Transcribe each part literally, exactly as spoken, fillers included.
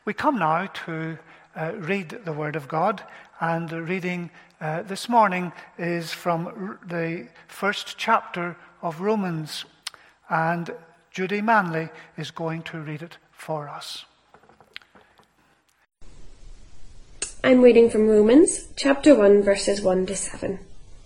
We come now to uh, read the Word of God, and the reading uh, this morning is from r- the first chapter of Romans, and Judy Manley is going to read it for us. I'm reading from Romans chapter one, verses one to seven.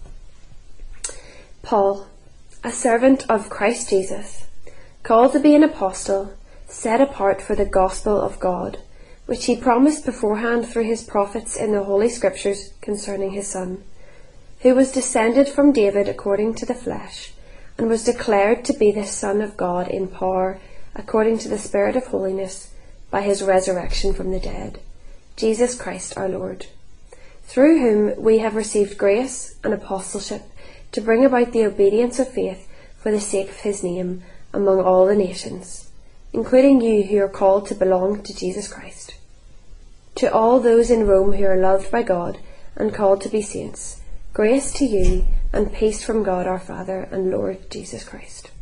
Paul, a servant of Christ Jesus, called to be an apostle, set apart for the gospel of God, which he promised beforehand through his prophets in the Holy Scriptures concerning his Son, who was descended from David according to the flesh, and was declared to be the Son of God in power, according to the Spirit of holiness, by his resurrection from the dead, Jesus Christ our Lord, through whom we have received grace and apostleship to bring about the obedience of faith for the sake of his name among all the nations, including you who are called to belong to Jesus Christ. To all those in Rome who are loved by God and called to be saints, grace to you and peace from God our Father and Lord Jesus Christ.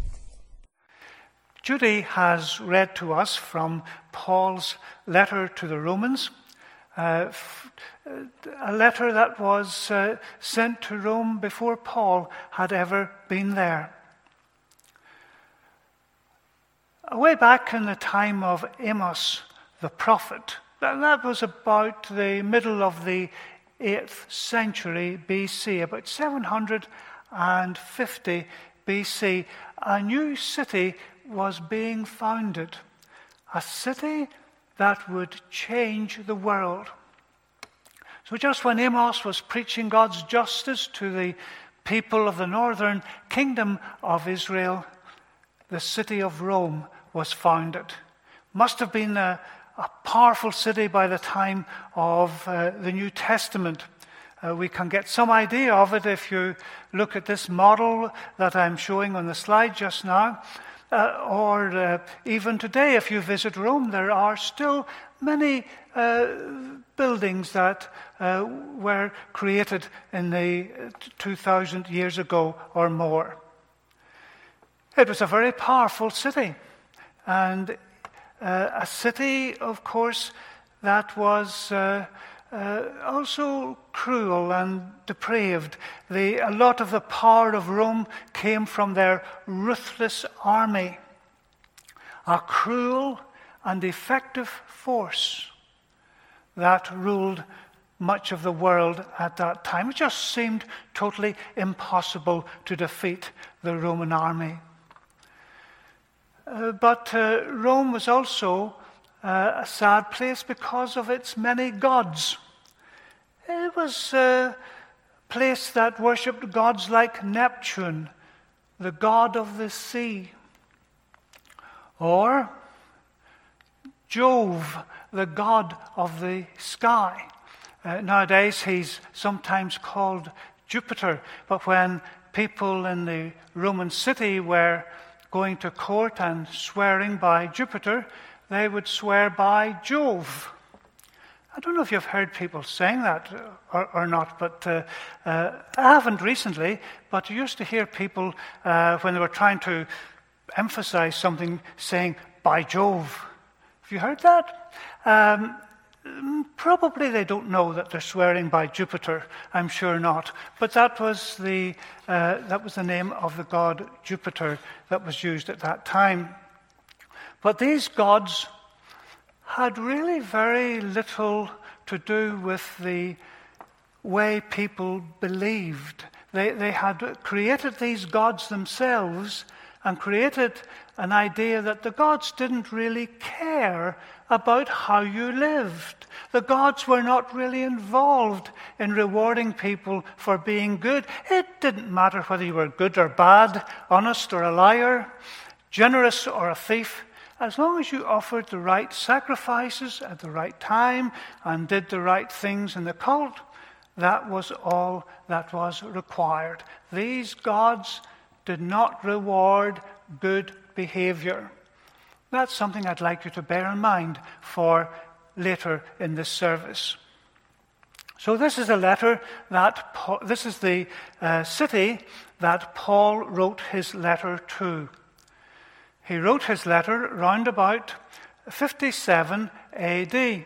Judy has read to us from Paul's letter to the Romans, uh, f- a letter that was uh, sent to Rome before Paul had ever been there. Way back in the time of Amos the prophet, that was about the middle of the eighth century B C, about seven hundred fifty B C, a new city was being founded, a city that would change the world. So just when Amos was preaching God's justice to the people of the northern kingdom of Israel, the city of Rome was founded. Must have been a, a powerful city by the time of uh, the New Testament. Uh, we can get some idea of it if you look at this model that I'm showing on the slide just now. Uh, or uh, even today, if you visit Rome, there are still many uh, buildings that uh, were created in the two thousand years ago or more. It was a very powerful city, and uh, a city, of course, that was uh, uh, also cruel and depraved. The, a lot of the power of Rome came from their ruthless army, a cruel and effective force that ruled much of the world at that time. It just seemed totally impossible to defeat the Roman army. Uh, but uh, Rome was also uh, a sad place because of its many gods. It was a place that worshipped gods like Neptune, the god of the sea, or Jove, the god of the sky. Uh, nowadays he's sometimes called Jupiter, but when people in the Roman city were going to court and swearing by Jupiter, they would swear by Jove. I don't know if you've heard people saying that or, or not, but uh, uh, I haven't recently, but I used to hear people, uh, when they were trying to emphasize something, saying, by Jove. Have you heard that? Um, probably they don't know that they're swearing by Jupiter. I'm sure not. But that was the uh, that was the name of the god Jupiter that was used at that time. But these gods had really very little to do with the way people believed. They, they had created these gods themselves and created an idea that the gods didn't really care about how you lived. The gods were not really involved in rewarding people for being good. It didn't matter whether you were good or bad, honest or a liar, generous or a thief. As long as you offered the right sacrifices at the right time and did the right things in the cult, that was all that was required. These gods did not reward good behavior. That's something I'd like you to bear in mind for later in this service. So this is a letter that Paul, this is the uh, city that Paul wrote his letter to. He wrote his letter round about fifty-seven A D.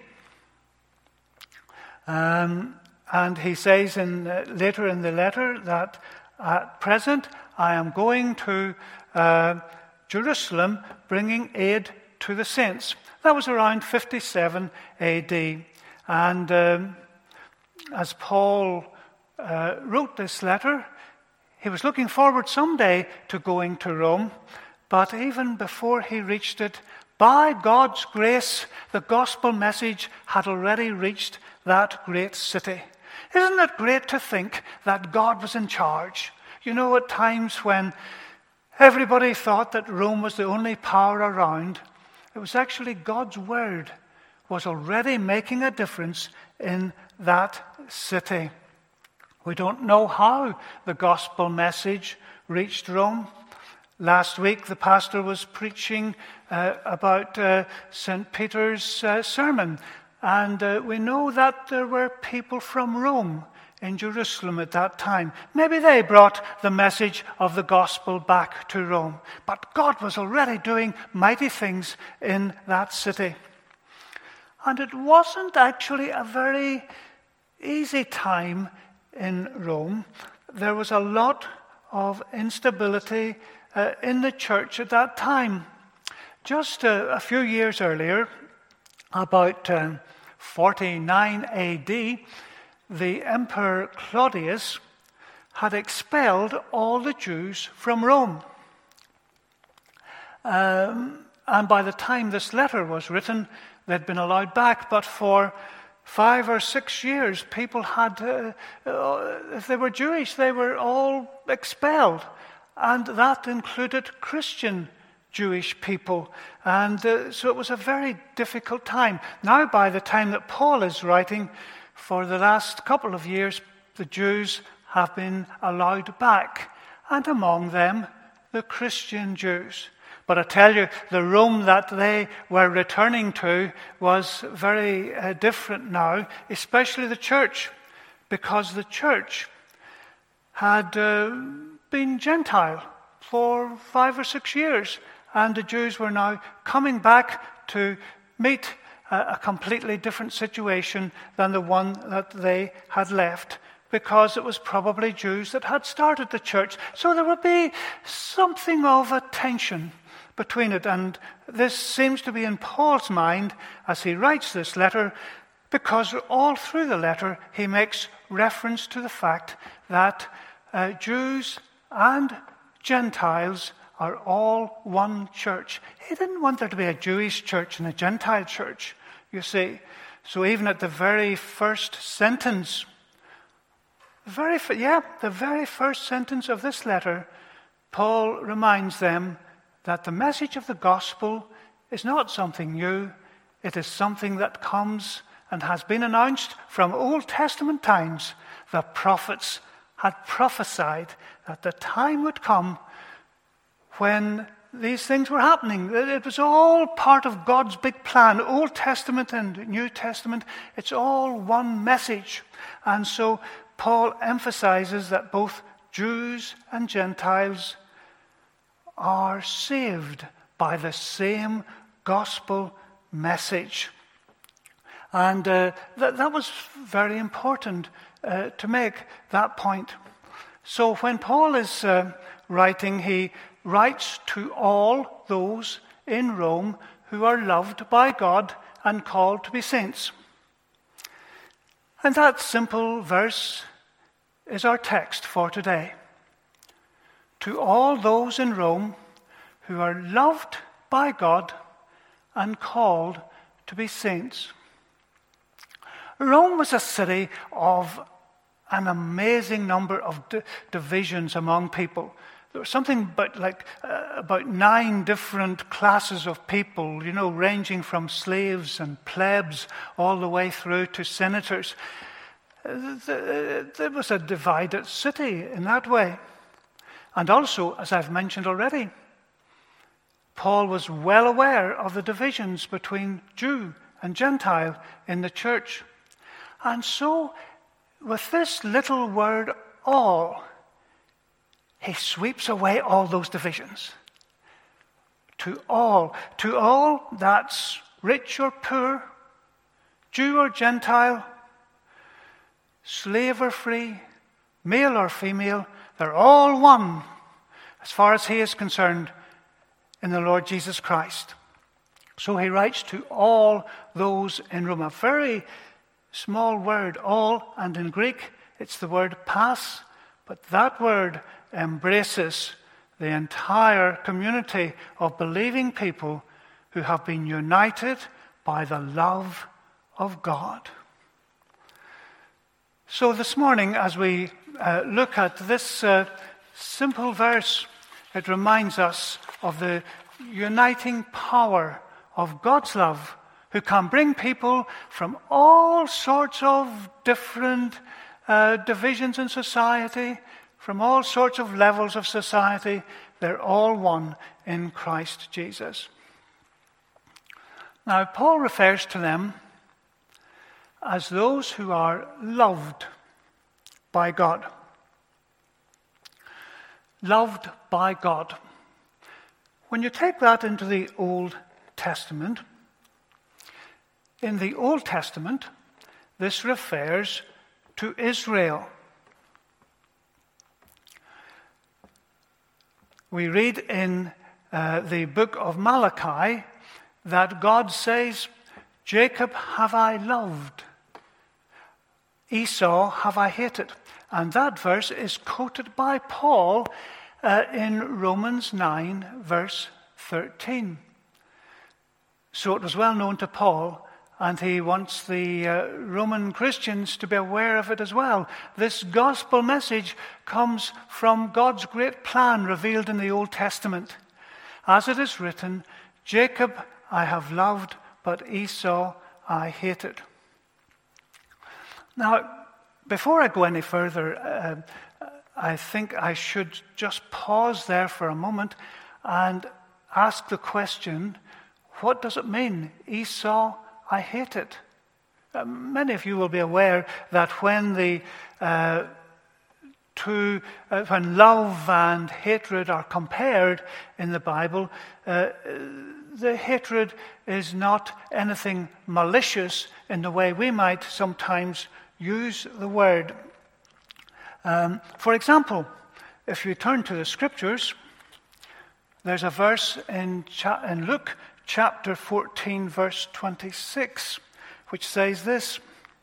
Um, and he says in uh, later in the letter that at present I am going to uh, Jerusalem bringing aid to the saints. That was around fifty-seven A D. And um, as Paul uh, wrote this letter, he was looking forward someday to going to Rome. But even before he reached it, by God's grace, the gospel message had already reached that great city. Isn't it great to think that God was in charge? You know, at times when everybody thought that Rome was the only power around, it was actually God's word was already making a difference in that city. We don't know how the gospel message reached Rome. Last week, the pastor was preaching uh, about uh, Saint Peter's uh, sermon, and uh, we know that there were people from Rome in Jerusalem at that time. Maybe they brought the message of the gospel back to Rome, but God was already doing mighty things in that city. And it wasn't actually a very easy time in Rome. There was a lot of instability uh, in the church at that time. Just a, a few years earlier, about um, forty-nine A D, the Emperor Claudius had expelled all the Jews from Rome. Um, and by the time this letter was written, they'd been allowed back, but for five or six years, people had, uh, uh, if they were Jewish, they were all expelled. And that included Christian Jewish people. And uh, so it was a very difficult time. Now, by the time that Paul is writing, for the last couple of years, the Jews have been allowed back, and among them, the Christian Jews. But I tell you, the Rome that they were returning to was very uh, different now, especially the church, because the church had uh, been Gentile for five or six years, and the Jews were now coming back to meet a, a completely different situation than the one that they had left, because it was probably Jews that had started the church. So there would be something of a tension between it, and this seems to be in Paul's mind as he writes this letter, because all through the letter he makes reference to the fact that uh, Jews and Gentiles are all one church. He didn't want there to be a Jewish church and a Gentile church, you see. So even at the very first sentence, the very yeah, the very first sentence of this letter, Paul reminds them that the message of the gospel is not something new. It is something that comes and has been announced from Old Testament times. The prophets had prophesied that the time would come when these things were happening. It was all part of God's big plan. Old Testament and New Testament, it's all one message. And so Paul emphasizes that both Jews and Gentiles are saved by the same gospel message. And uh, that, that was very important uh, to make that point. So when Paul is uh, writing, he writes to all those in Rome who are loved by God and called to be saints. And that simple verse is our text for today. To all those in Rome who are loved by God and called to be saints. Rome was a city of an amazing number of di- divisions among people. There was something about like uh, about nine different classes of people, you know, ranging from slaves and plebs all the way through to senators. Uh, there was a divided city in that way. And also, as I've mentioned already, Paul was well aware of the divisions between Jew and Gentile in the church. And so, with this little word, all, he sweeps away all those divisions. To all. To all, that's rich or poor, Jew or Gentile, slave or free, male or female, they're all one as far as he is concerned in the Lord Jesus Christ. So he writes to all those in Rome. A very small word, all, and in Greek it's the word pas, but that word embraces the entire community of believing people who have been united by the love of God. So this morning, as we uh, look at this uh, simple verse, it reminds us of the uniting power of God's love, who can bring people from all sorts of different uh, divisions in society, from all sorts of levels of society. They're all one in Christ Jesus. Now, Paul refers to them as those who are loved by God. Loved by God. When you take that into the Old Testament, in the Old Testament, this refers to Israel. We read in uh, the book of Malachi that God says, Jacob have I loved, Esau have I hated. And that verse is quoted by Paul uh, in Romans nine, verse thirteen. So it was well known to Paul, and he wants the uh, Roman Christians to be aware of it as well. This gospel message comes from God's great plan revealed in the Old Testament. As it is written, Jacob I have loved, but Esau I hated. Now, before I go any further, uh, I think I should just pause there for a moment and ask the question, what does it mean, Esau I hated? Uh, many of you will be aware that when the uh, two, uh, when love and hatred are compared in the Bible, uh, the hatred is not anything malicious in the way we might sometimes use the word. Um, for example, if you turn to the Scriptures, there's a verse in, cha- in Luke chapter fourteen, verse twenty-six, which says this: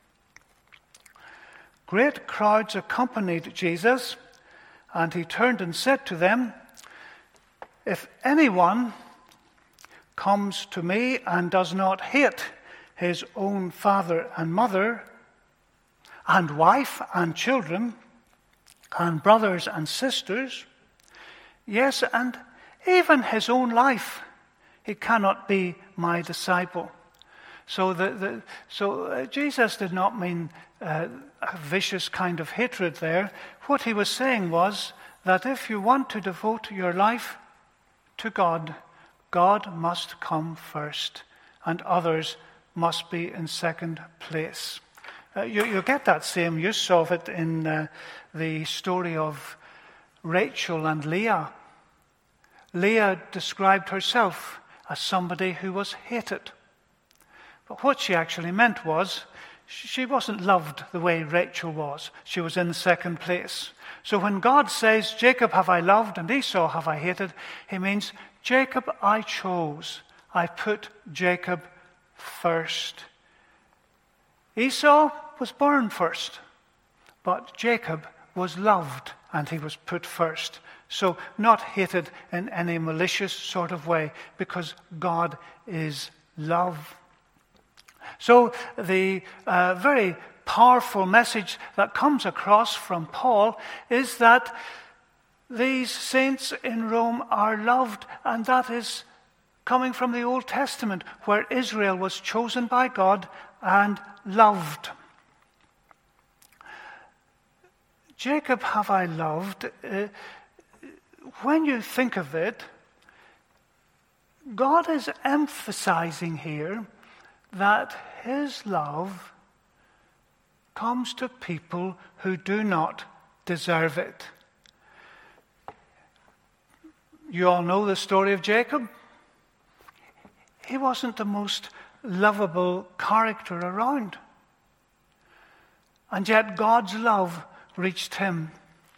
Great crowds accompanied Jesus, and he turned and said to them, If anyone comes to me and does not hate his own father and mother, and wife and children, and brothers and sisters, yes, and even his own life, he cannot be my disciple. So, the, the, so uh, Jesus did not mean uh, a vicious kind of hatred there. What he was saying was that if you want to devote your life to God, God must come first, and others must be in second place. Uh, you, you get that same use of it in uh, the story of Rachel and Leah. Leah described herself as somebody who was hated. But what she actually meant was she wasn't loved the way Rachel was. She was in second place. So when God says, Jacob have I loved and Esau have I hated, he means Jacob I chose. I put Jacob first. Esau was born first, but Jacob was loved and he was put first. So not hated in any malicious sort of way, because God is love. So the uh, very powerful message that comes across from Paul is that these saints in Rome are loved, and that is coming from the Old Testament, where Israel was chosen by God and loved. Jacob have I loved. Uh, when you think of it, God is emphasizing here that his love comes to people who do not deserve it. You all know the story of Jacob. He wasn't the most lovable character around. And yet God's love reached him.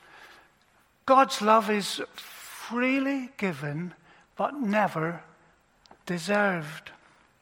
God's love is freely given, but never deserved.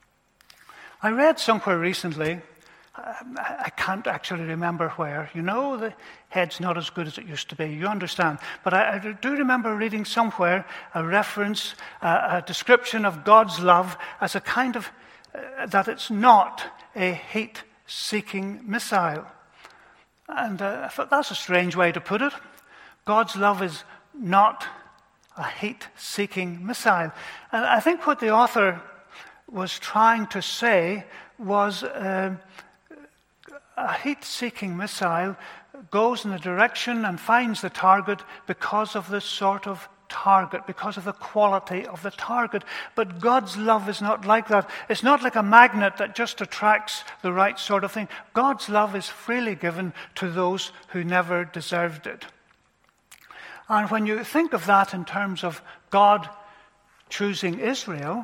I read somewhere recently, I can't actually remember where. You know, the head's not as good as it used to be. You understand. But I, I do remember reading somewhere a reference, uh, a description of God's love as a kind of, uh, that it's not a heat-seeking missile. And uh, I thought that's a strange way to put it. God's love is not a heat-seeking missile. And I think what the author was trying to say was uh, a heat-seeking missile goes in the direction and finds the target because of the sort of target, because of the quality of the target. But God's love is not like that. It's not like a magnet that just attracts the right sort of thing. God's love is freely given to those who never deserved it. And when you think of that in terms of God choosing Israel,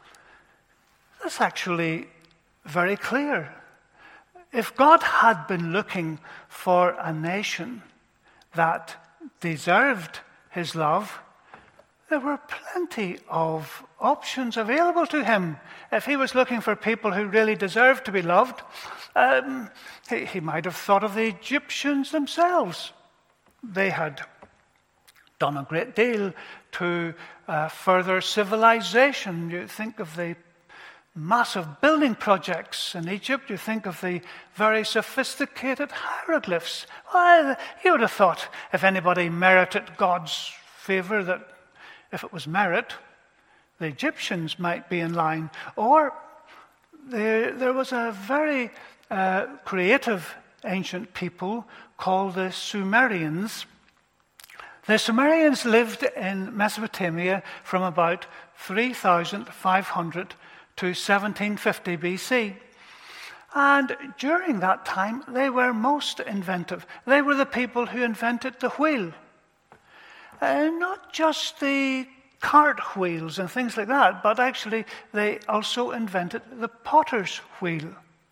that's actually very clear. If God had been looking for a nation that deserved his love, there were plenty of options available to him. If he was looking for people who really deserved to be loved, um, he, he might have thought of the Egyptians themselves. They had done a great deal to uh, further civilization. You think of the massive building projects in Egypt. You think of the very sophisticated hieroglyphs. Well, you would have thought if anybody merited God's favor, that if it was merit, the Egyptians might be in line. Or there, there was a very uh, creative ancient people called the Sumerians. The Sumerians lived in Mesopotamia from about three thousand five hundred to seventeen fifty B C. And during that time, they were most inventive. They were the people who invented the wheel. Uh, not just the cart wheels and things like that, but actually they also invented the potter's wheel.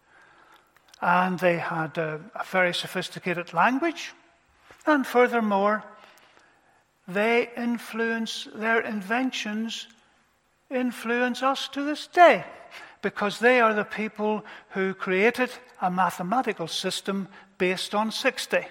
And they had a, a very sophisticated language. And furthermore, they influence, their inventions influence us to this day, because they are the people who created a mathematical system based on sixty.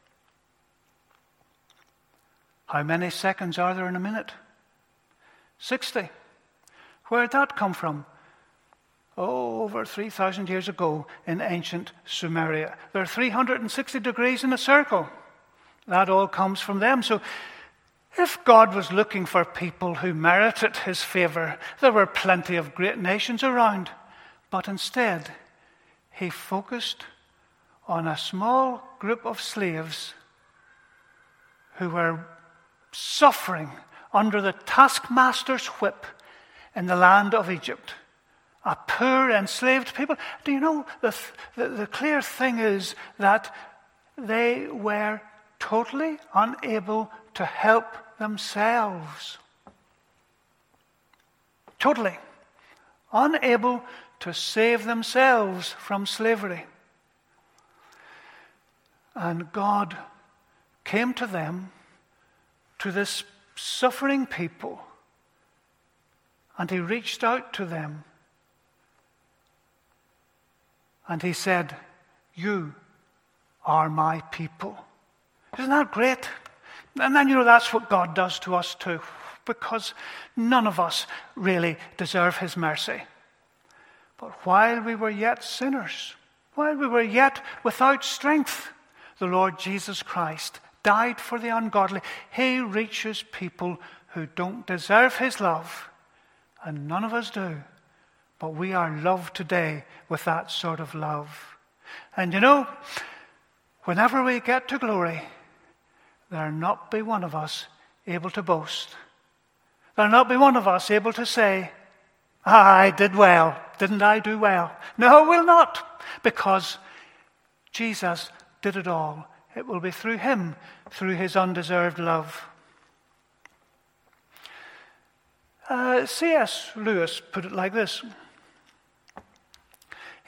How many seconds are there in a minute? sixty. Where did that come from? Oh, over three thousand years ago in ancient Sumeria. There are three hundred sixty degrees in a circle. That all comes from them. So if God was looking for people who merited his favor, there were plenty of great nations around. But instead, he focused on a small group of slaves who were suffering under the taskmaster's whip in the land of Egypt. A poor, enslaved people. Do you know, the, the, the clear thing is that they were totally unable to help themselves. Totally unable to save themselves from slavery. And God came to them, to this suffering people, and he reached out to them. And he said, "You are my people." Isn't that great? And then, you know, that's what God does to us too, because none of us really deserve his mercy. But while we were yet sinners, while we were yet without strength, the Lord Jesus Christ died for the ungodly. He reaches people who don't deserve his love, and none of us do. But we are loved today with that sort of love. And you know, whenever we get to glory, there'll not be one of us able to boast. There'll not be one of us able to say, "I did well. Didn't I do well?" No, we'll not, because Jesus did it all. It will be through him, through his undeserved love. Uh, C S Lewis put it like this: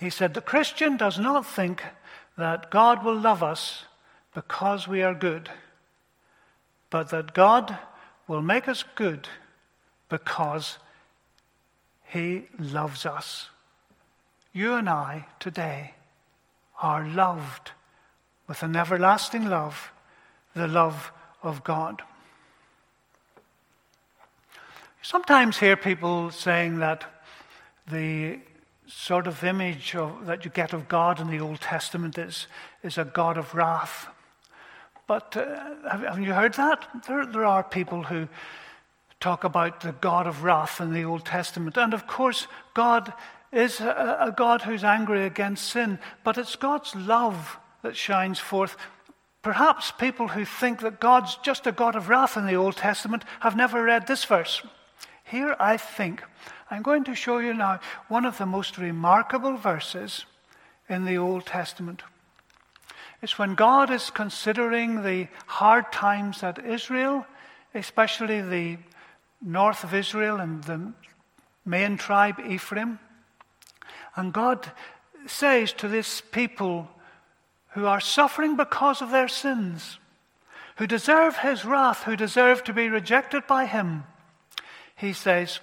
He said, the Christian does not think that God will love us because we are good, but that God will make us good because he loves us. You and I today are loved with an everlasting love, the love of God. You sometimes hear people saying that the sort of image of, that you get of God in the Old Testament is, is a God of wrath. But uh, have, have you heard that? There, there are people who talk about the God of wrath in the Old Testament. And of course, God is a, a God who's angry against sin, but it's God's love that shines forth. Perhaps people who think that God's just a God of wrath in the Old Testament have never read this verse. Here, I think, I'm going to show you now one of the most remarkable verses in the Old Testament. It's when God is considering the hard times that Israel, especially the north of Israel and the main tribe Ephraim, and God says to this people who are suffering because of their sins, who deserve his wrath, who deserve to be rejected by him, he says,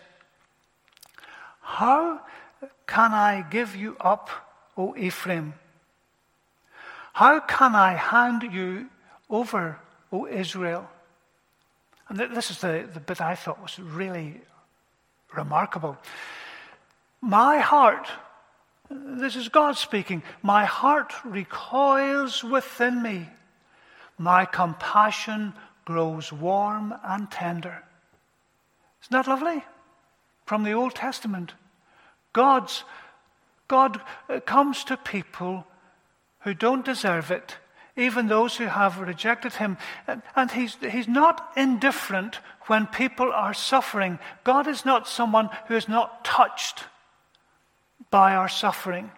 how can I give you up, O Ephraim? How can I hand you over, O Israel? And this is the, the bit I thought was really remarkable. My heart, this is God speaking, my heart recoils within me. My compassion grows warm and tender. Isn't that lovely? From the Old Testament. God's, God comes to people who don't deserve it, even those who have rejected him. And he's, he's not indifferent when people are suffering. God is not someone who is not touched by our suffering.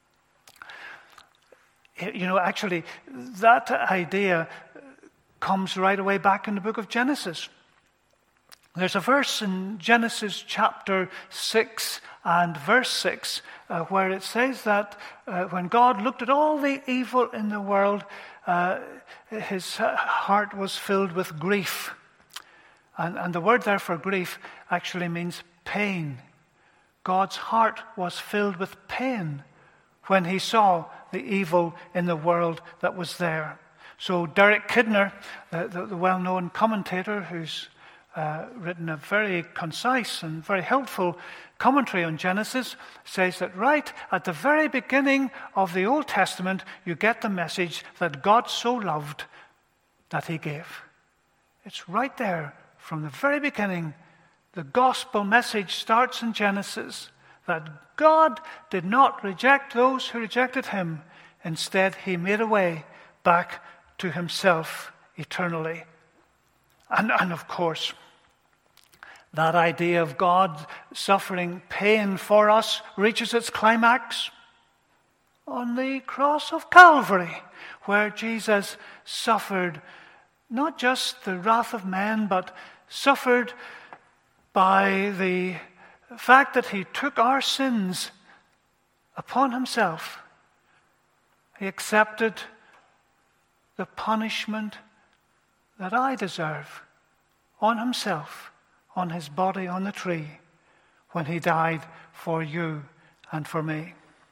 You know, actually, that idea comes right away back in the book of Genesis. There's a verse in Genesis chapter six and verse six uh, where it says that uh, when God looked at all the evil in the world, uh, his heart was filled with grief. And, and the word there for grief actually means pain. God's heart was filled with pain when he saw the evil in the world that was there. So Derek Kidner, the, the, the well-known commentator who's Uh, written a very concise and very helpful commentary on Genesis, says that right at the very beginning of the Old Testament, you get the message that God so loved that he gave. It's right there from the very beginning. The gospel message starts in Genesis, that God did not reject those who rejected him. Instead, he made a way back to himself eternally. And, and of course, that idea of God suffering pain for us reaches its climax on the cross of Calvary, where Jesus suffered not just the wrath of men, but suffered by the fact that he took our sins upon himself. He accepted the punishment that I deserve on himself, on his body on the tree, when he died for you and for me.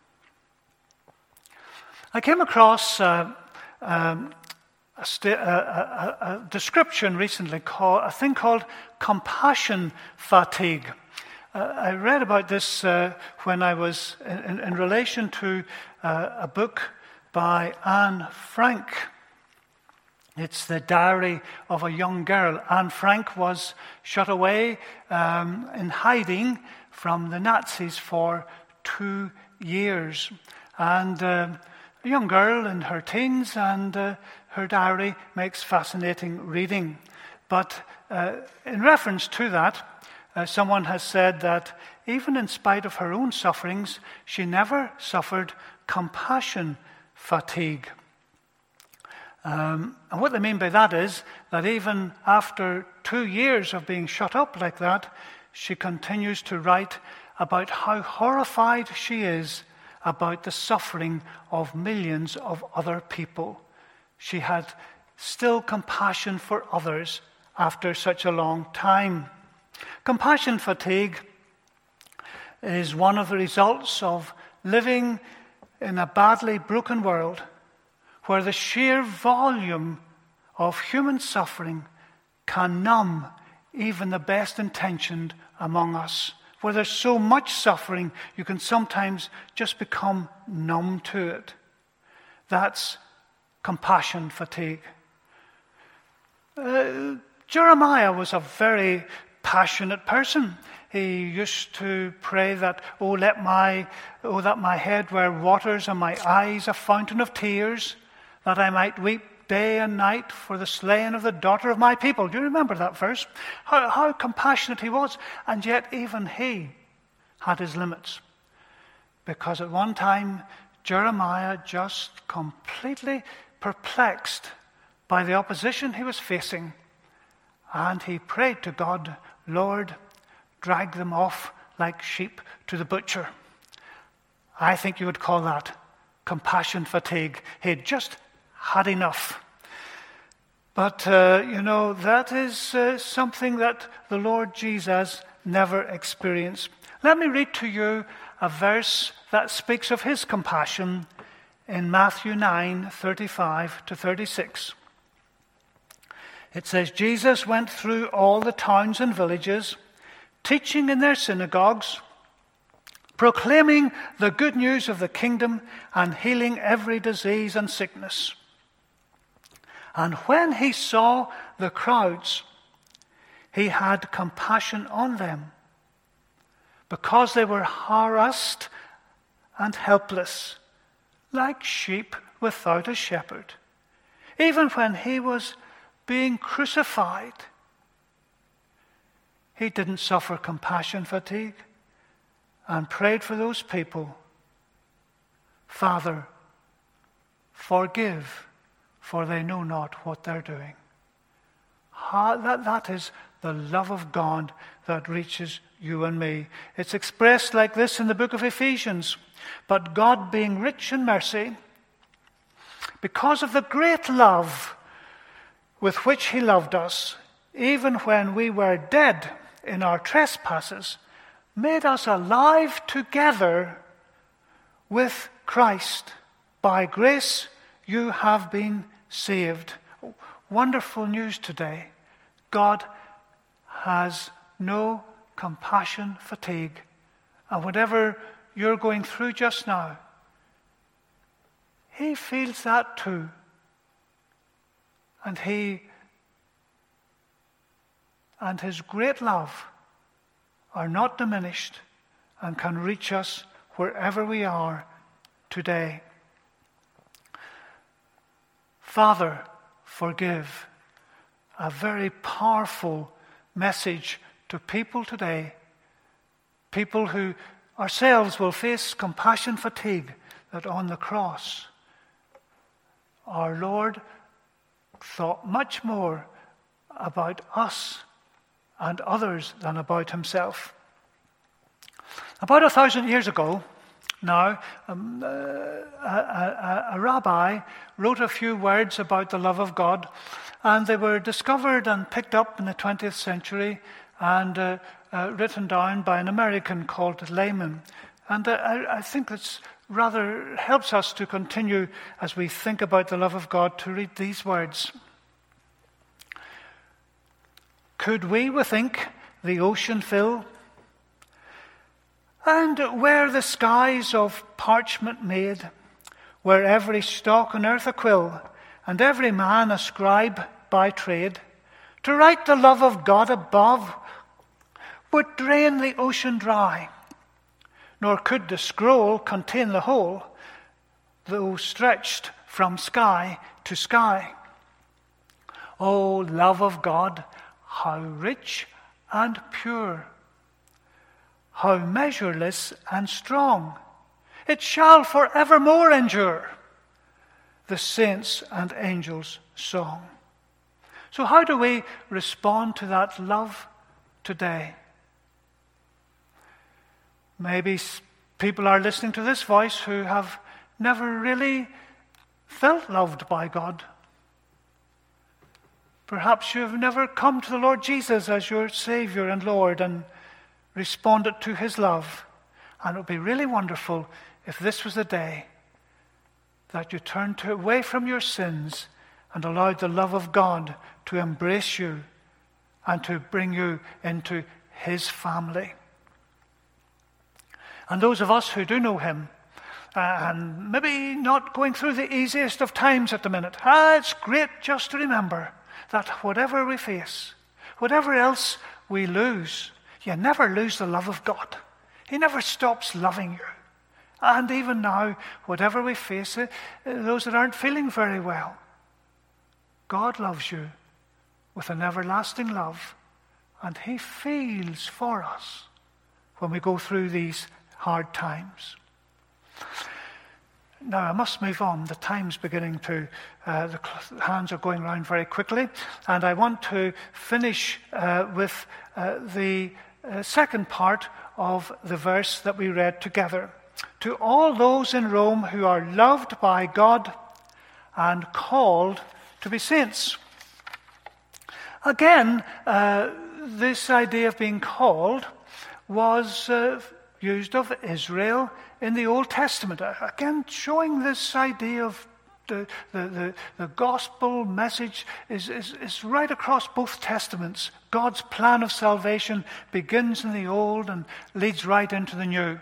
I came across uh, um, a, st- a, a, a description recently, called a thing called compassion fatigue. Uh, I read about this uh, when I was in, in, in relation to uh, a book by Anne Frank. It's the diary of a young girl. Anne Frank was shut away um, in hiding from the Nazis for two years. And uh, a young girl in her teens, and uh, her diary makes fascinating reading. But uh, in reference to that, uh, someone has said that even in spite of her own sufferings, she never suffered compassion fatigue. Um, and what they mean by that is that even after two years of being shut up like that, she continues to write about how horrified she is about the suffering of millions of other people. She had still compassion for others after such a long time. Compassion fatigue is one of the results of living in a badly broken world where the sheer volume of human suffering can numb even the best intentioned among us. Where there's so much suffering, you can sometimes just become numb to it. That's compassion fatigue. Uh, Jeremiah was a very passionate person. He used to pray that, oh, let my, oh, that my head were waters and my eyes a fountain of tears, that I might weep day and night for the slaying of the daughter of my people. Do you remember that verse? How, how compassionate he was. And yet even he had his limits. Because at one time, Jeremiah just completely perplexed by the opposition he was facing. And he prayed to God, Lord, drag them off like sheep to the butcher. I think you would call that compassion fatigue. He'd just had enough. But, uh, you know, that is uh, something that the Lord Jesus never experienced. Let me read to you a verse that speaks of his compassion in Matthew nine, thirty-five to thirty-six. It says, Jesus went through all the towns and villages, teaching in their synagogues, proclaiming the good news of the kingdom and healing every disease and sickness. And when he saw the crowds, he had compassion on them, because they were harassed and helpless, like sheep without a shepherd. Even when he was being crucified, he didn't suffer compassion fatigue and prayed for those people. Father, forgive, for they know not what they're doing. How, that, that is the love of God that reaches you and me. It's expressed like this in the book of Ephesians. But God, being rich in mercy, because of the great love with which he loved us, even when we were dead in our trespasses, made us alive together with Christ. By grace you have been saved. Wonderful news today. God has no compassion fatigue. And whatever you're going through just now, he feels that too. And he and his great love are not diminished and can reach us wherever we are today. Father, forgive. A very powerful message to people today. People who ourselves will face compassion fatigue, that on the cross our Lord thought much more about us and others than about himself. About a thousand years ago now, um, uh, a, a, a rabbi wrote a few words about the love of God, and they were discovered and picked up in the twentieth century and uh, uh, written down by an American called Lehman. And uh, I, I think it's rather helps us to continue as we think about the love of God to read these words. Could we with ink the ocean fill, and were the skies of parchment made, were every stalk on earth a quill, and every man a scribe by trade, to write the love of God above would drain the ocean dry, nor could the scroll contain the whole, though stretched from sky to sky. O love of God, how rich and pure, how measureless and strong, it shall forevermore endure, the saints' and angels' song. So how do we respond to that love today? Maybe people are listening to this voice who have never really felt loved by God. Perhaps you've never come to the Lord Jesus as your Savior and Lord and responded to his love. And it would be really wonderful if this was the day that you turned to, away from your sins and allowed the love of God to embrace you and to bring you into his family. And those of us who do know him, uh, and maybe not going through the easiest of times at the minute, ah, it's great just to remember that whatever we face, whatever else we lose, you never lose the love of God. He never stops loving you. And even now, whatever we face, uh, those that aren't feeling very well, God loves you with an everlasting love, and he feels for us when we go through these hard times. Now, I must move on. The time's beginning to, uh, the hands are going round very quickly, and I want to finish uh, with uh, the uh, second part of the verse that we read together. To all those in Rome who are loved by God and called to be saints. Again, uh, this idea of being called was uh, used of Israel in the Old Testament. Again, showing this idea of the, the, the, the gospel message is, is, is right across both testaments. God's plan of salvation begins in the Old and leads right into the New.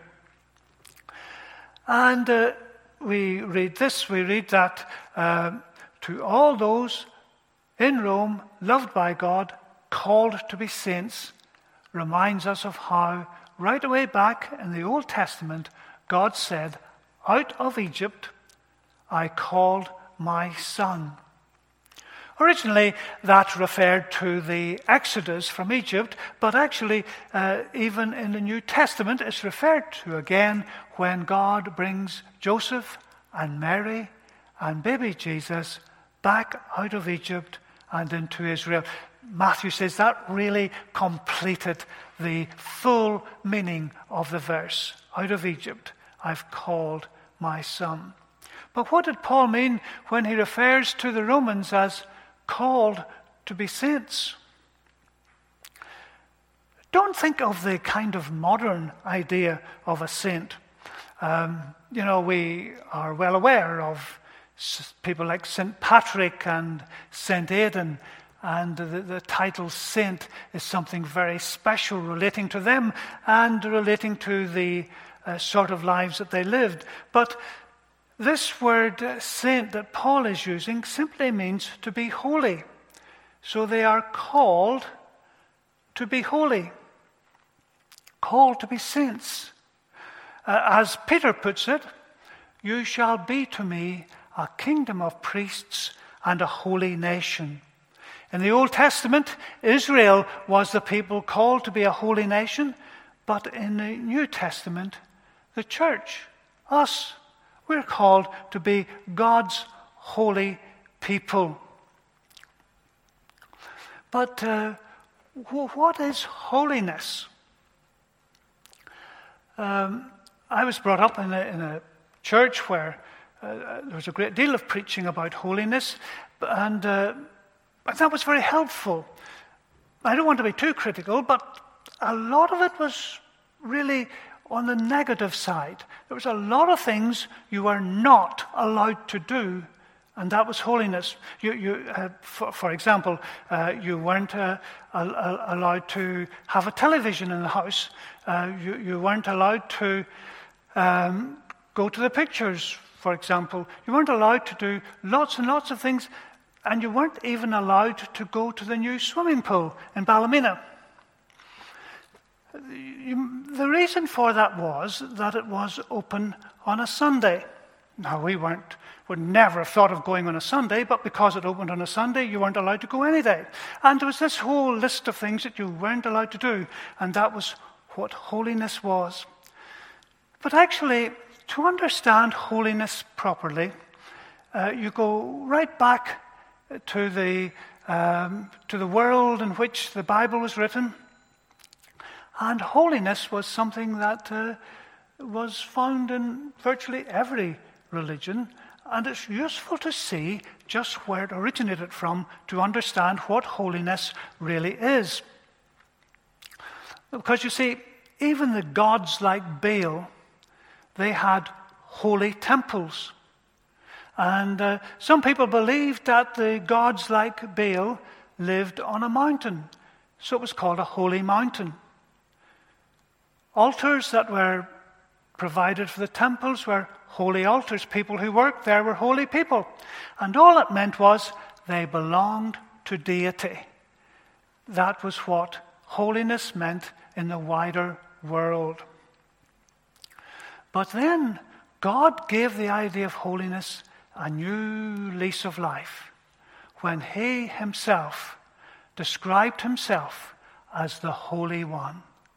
And uh, we read this, we read that uh, to all those in Rome, loved by God, called to be saints, reminds us of how right away back in the Old Testament, God said, out of Egypt I called my son. Originally, that referred to the Exodus from Egypt, but actually, uh, even in the New Testament, it's referred to again when God brings Joseph and Mary and baby Jesus back out of Egypt and into Israel. Matthew says that really completed the full meaning of the verse. Out of Egypt, I've called my son. But what did Paul mean when he refers to the Romans as called to be saints? Don't think of the kind of modern idea of a saint. Um, you know, we are well aware of people like Saint Patrick and Saint Aidan, and the, the title saint is something very special relating to them and relating to the uh, sort of lives that they lived. But this word uh, saint that Paul is using simply means to be holy. So they are called to be holy, called to be saints. Uh, as Peter puts it, you shall be to me a kingdom of priests and a holy nation. In the Old Testament, Israel was the people called to be a holy nation, but in the New Testament, the church, us, we're called to be God's holy people. But uh, what is holiness? Um, I was brought up in a, in a church where uh, there was a great deal of preaching about holiness, and uh, that was very helpful. I don't want to be too critical, but a lot of it was really on the negative side. There was a lot of things you were not allowed to do, and that was holiness. You, you, uh, for, for example, uh, you weren't uh, uh, allowed to have a television in the house. Uh, you, you weren't allowed to um, go to the pictures, for example. You weren't allowed to do lots and lots of things, and you weren't even allowed to go to the new swimming pool in Ballymena. The reason for that was that it was open on a Sunday. Now, we weren't, would never have thought of going on a Sunday, but because it opened on a Sunday, you weren't allowed to go any day. And there was this whole list of things that you weren't allowed to do, and that was what holiness was. But actually, to understand holiness properly, uh, you go right back to the um, to the world in which the Bible was written. And holiness was something that uh, was found in virtually every religion, and it's useful to see just where it originated from to understand what holiness really is. Because you see, even the gods like Baal, they had holy temples. And uh, some people believed that the gods like Baal lived on a mountain, so it was called a holy mountain. Altars that were provided for the temples were holy altars. People who worked there were holy people. And all it meant was they belonged to deity. That was what holiness meant in the wider world. But then God gave the idea of holiness a new lease of life when he himself described himself as the Holy One.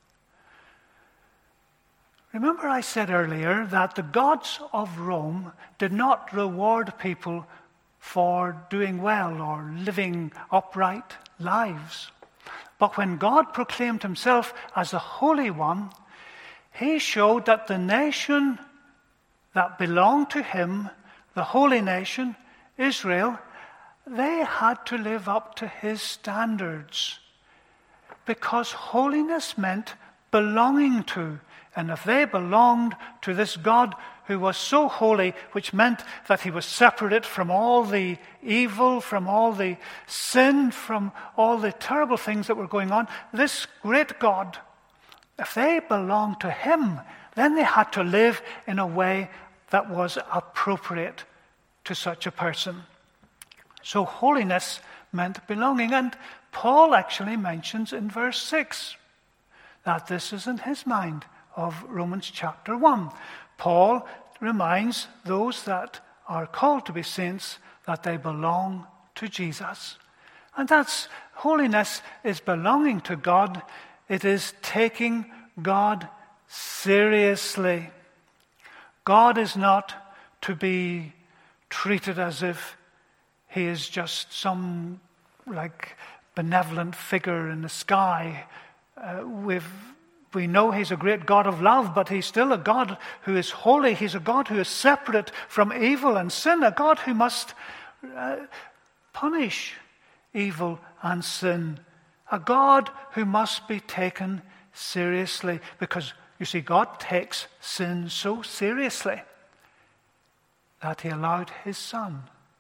Remember I said earlier that the gods of Rome did not reward people for doing well or living upright lives. But when God proclaimed himself as the Holy One, he showed that the nation that belonged to him, the holy nation, Israel, they had to live up to his standards. Because holiness meant belonging to. And if they belonged to this God who was so holy, which meant that he was separated from all the evil, from all the sin, from all the terrible things that were going on, this great God, if they belonged to him, then they had to live in a way that was appropriate to such a person. So holiness meant belonging. And Paul actually mentions in verse six that this is in his mind of Romans chapter one. Paul reminds those that are called to be saints that they belong to Jesus. And that's holiness is belonging to God. It is taking God seriously. God is not to be treated as if he is just some like benevolent figure in the sky. Uh, we've We know he's a great God of love, but he's still a God who is holy. He's a God who is separate from evil and sin, a God who must uh, punish evil and sin, a God who must be taken seriously, because, you see, God takes sin so seriously that he allowed his Son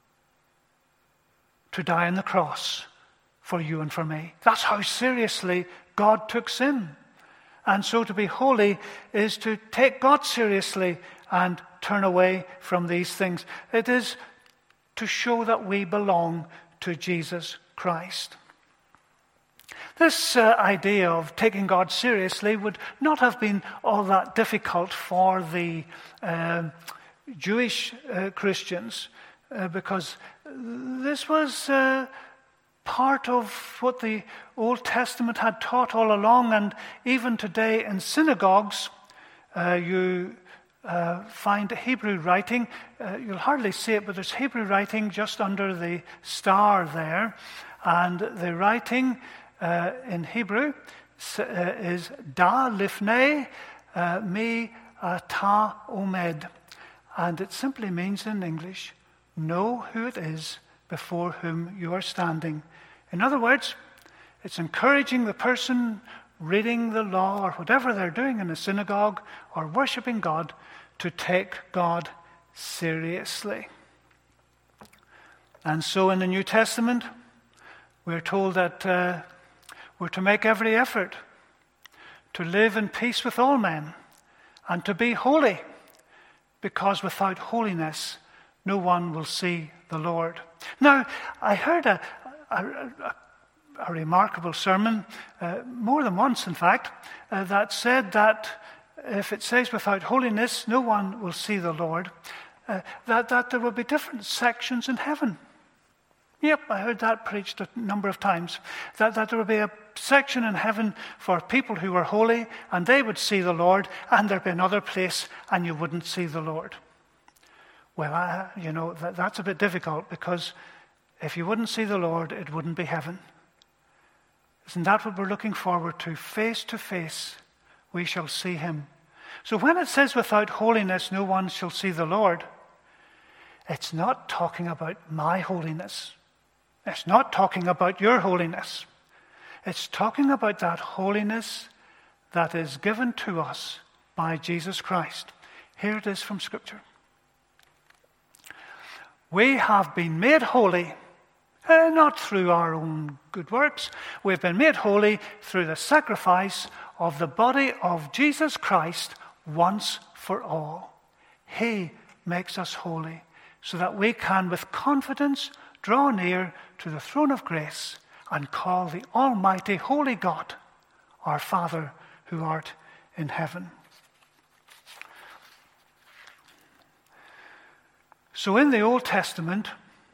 to die on the cross for you and for me. That's how seriously God took sin. And so to be holy is to take God seriously and turn away from these things. It is to show that we belong to Jesus Christ. This uh, idea of taking God seriously would not have been all that difficult for the uh, Jewish uh, Christians uh, because this was Uh, part of what the Old Testament had taught all along, and even today in synagogues uh, you uh, find Hebrew writing. Uh, you'll hardly see it, but there's Hebrew writing just under the star there, and the writing uh, in Hebrew uh, is Da Lifnei uh, Mi Ta Omed, and it simply means in English, know who it is before whom you are standing. In other words, it's encouraging the person reading the law or whatever they're doing in the synagogue or worshiping God to take God seriously. And so in the New Testament, we're told that uh, we're to make every effort to live in peace with all men and to be holy, because without holiness, no one will see the Lord. Now, I heard a, a, a, a remarkable sermon, uh, more than once in fact, uh, that said that if it says without holiness no one will see the Lord, uh, that, that there will be different sections in heaven. Yep, I heard that preached a number of times, that, that there will be a section in heaven for people who were holy and they would see the Lord, and there'd be another place and you wouldn't see the Lord. Well, I, you know, that, that's a bit difficult, because if you wouldn't see the Lord, it wouldn't be heaven. Isn't that what we're looking forward to? Face to face, we shall see him. So when it says without holiness no one shall see the Lord, it's not talking about my holiness. It's not talking about your holiness. It's talking about that holiness that is given to us by Jesus Christ. Here it is from Scripture. We have been made holy, uh, not through our own good works. We've been made holy through the sacrifice of the body of Jesus Christ once for all. He makes us holy so that we can with confidence draw near to the throne of grace and call the Almighty Holy God our Father who art in heaven. So in the Old Testament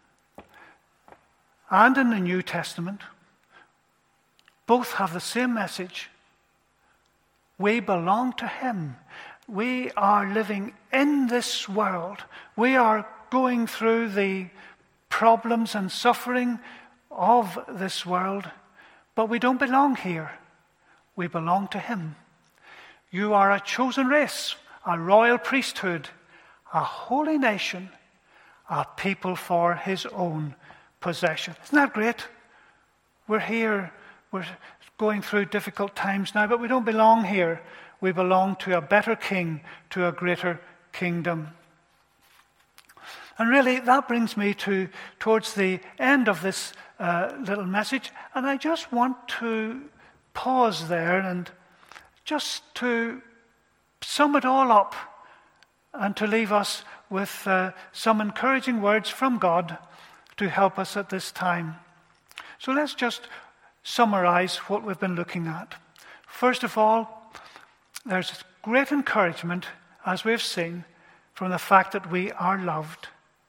and in the New Testament, both have the same message. We belong to Him. We are living in this world. We are going through the problems and suffering of this world, but we don't belong here. We belong to Him. You are a chosen race, a royal priesthood, a holy nation, a people for His own possession. Isn't that great? We're here. We're going through difficult times now, but we don't belong here. We belong to a better king, to a greater kingdom. And really, that brings me to towards the end of this uh, little message, and I just want to pause there and just to sum it all up and to leave us with uh, some encouraging words from God to help us at this time. So let's just summarize what we've been looking at. First of all, there's great encouragement, as we've seen, from the fact that we are loved.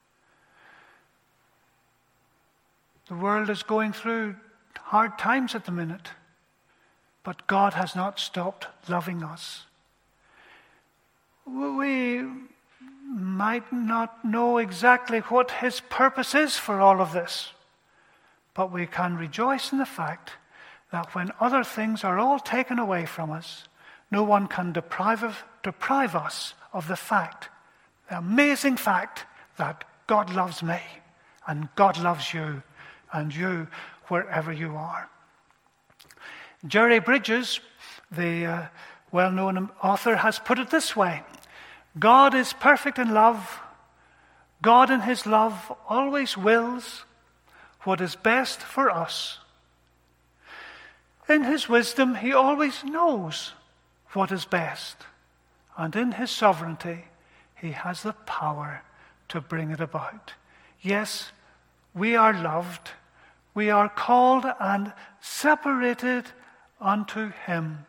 The world is going through hard times at the minute, but God has not stopped loving us. We might not know exactly what His purpose is for all of this, but we can rejoice in the fact that when other things are all taken away from us, no one can deprive, of, deprive us of the fact, the amazing fact, that God loves me and God loves you and you wherever you are. Jerry Bridges, the uh, well-known author, has put it this way: God is perfect in love. God in His love always wills what is best for us. In His wisdom, He always knows what is best. And in His sovereignty, He has the power to bring it about. Yes, we are loved. We are called and separated unto Him.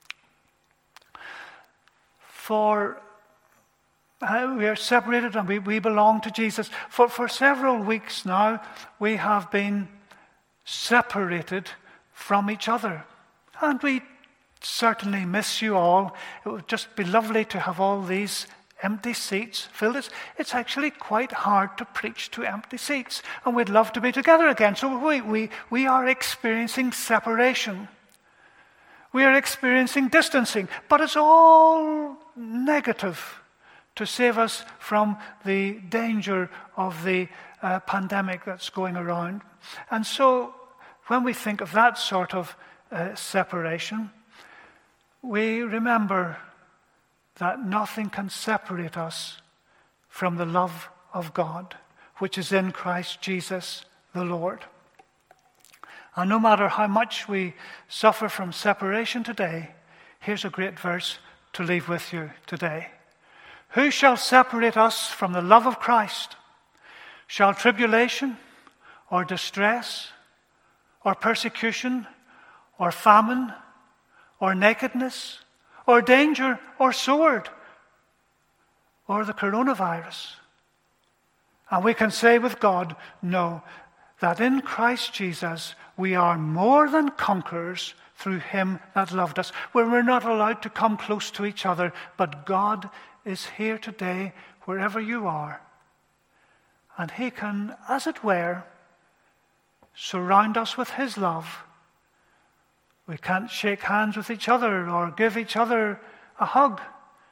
For uh, we are separated and we, we belong to Jesus. For, for several weeks now, we have been separated from each other. And we certainly miss you all. It would just be lovely to have all these empty seats filled. It's, it's actually quite hard to preach to empty seats, and we'd love to be together again. So we, we, we are experiencing separation. We are experiencing distancing, but it's all negative to save us from the danger of the uh, pandemic that's going around. And so when we think of that sort of uh, separation, we remember that nothing can separate us from the love of God, which is in Christ Jesus the Lord. And no matter how much we suffer from separation today, here's a great verse to leave with you today. Who shall separate us from the love of Christ? Shall tribulation, or distress, or persecution, or famine, or nakedness, or danger, or sword, or the coronavirus? And we can say with God, no, that in Christ Jesus we are more than conquerors through Him that loved us. Where we're not allowed to come close to each other, but God is here today wherever you are. And He can, as it were, surround us with His love. We can't shake hands with each other or give each other a hug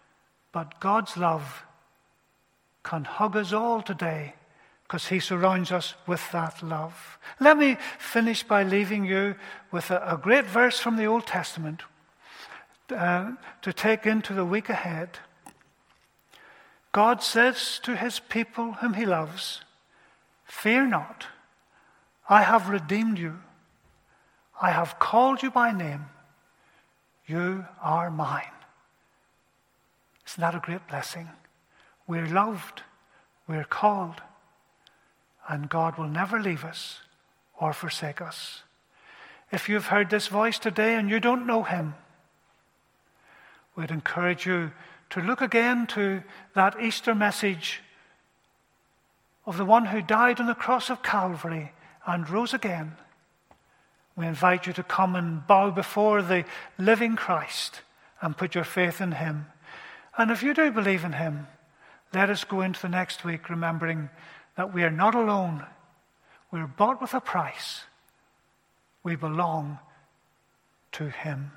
But God's love can hug us all today because he surrounds us with that love. Let me finish by leaving you with a, a great verse from the Old Testament uh, to take into the week ahead. God says to his people whom he loves, "Fear not, I have redeemed you. I have called you by name. You are mine." Isn't that a great blessing? We're loved, we're called, and God will never leave us or forsake us. If you've heard this voice today and you don't know him, we'd encourage you to look again to that Easter message of the one who died on the cross of Calvary and rose again. We invite you to come and bow before the living Christ and put your faith in him. And if you do believe in him, let us go into the next week remembering that we are not alone. We're bought with a price. We belong to him.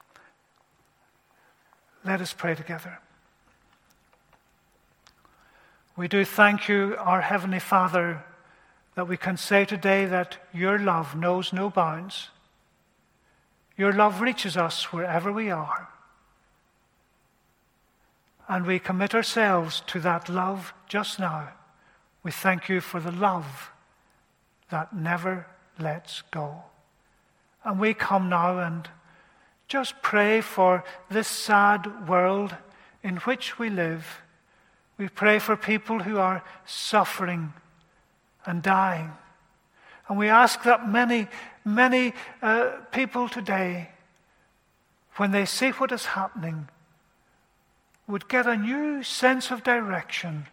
Let us pray together. We do thank you, our Heavenly Father, that we can say today that your love knows no bounds. Your love reaches us wherever we are. And we commit ourselves to that love just now. We thank you for the love that never lets go. And we come now and just pray for this sad world in which we live. We pray for people who are suffering and dying. And we ask that many, many uh, people today, when they see what is happening, would get a new sense of direction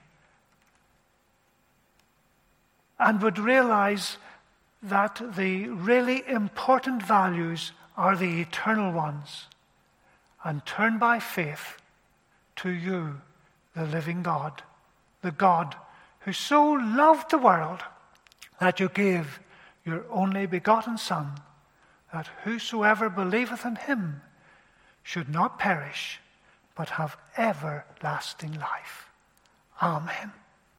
and would realize that the really important values are the eternal ones, and turn by faith to you, the living God, the God who so loved the world that you gave your only begotten Son, that whosoever believeth in him should not perish, but have everlasting life. Amen.